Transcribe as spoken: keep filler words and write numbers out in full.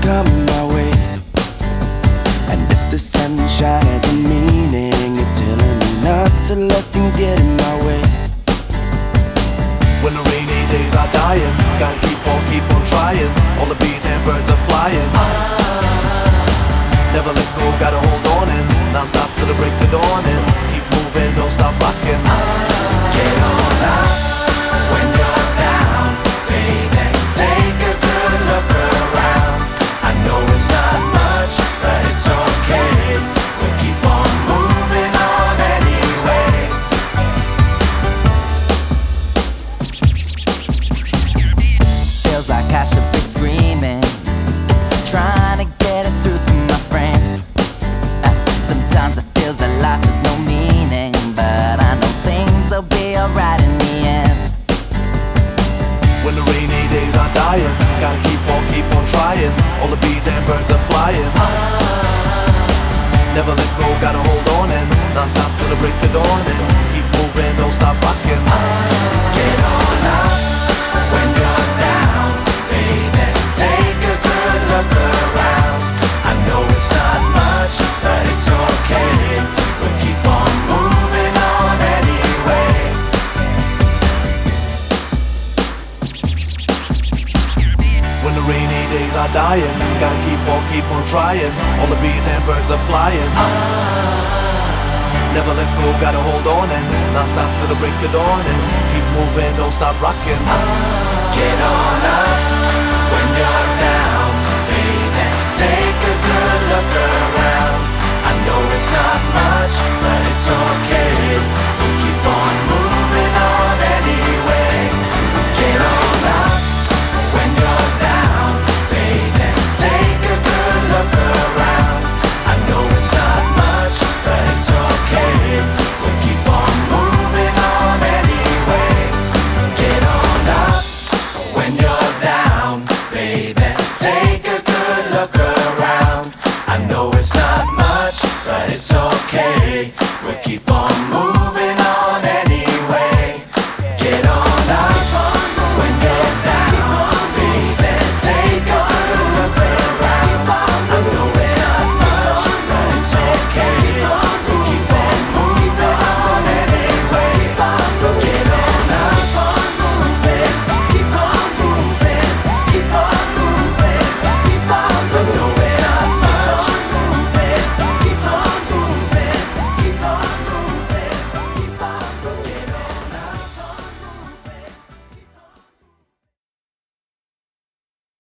coming my way. And if the sunshine has a meaning, it's telling me not to let things get in my way. When the rainy days are dying, gotta keep on, keep on trying. All the bees and birds are flying. Never let go, gotta hold on in. Non-stop till the break of dawn and keep moving, don't stop rocking. Get on up when you're down, baby. Take a good look around. I know it's not much, but it's okay. We'll keep on moving on anyway. Feels like I should be screaming, trying to get it through to my friends. uh, Sometimes it feels that life has no meaning, but I know things will be alright in the end. When the rainy days are dying, gotta keep on, keep on trying. All the bees and birds are flying. Never let go, gotta hold on and non-stop till the break of dawn and keep moving, don't stop rocking. Get on up when you're down, baby. Take a good look around. I know it's not much, but it's okay. We'll keep on moving on anyway. When the rainy days are dying, gotta keep on, keep on trying. All the bees and birds are flying. Never let go, gotta hold on and non-stop till the break of dawn and keep moving, don't stop rocking.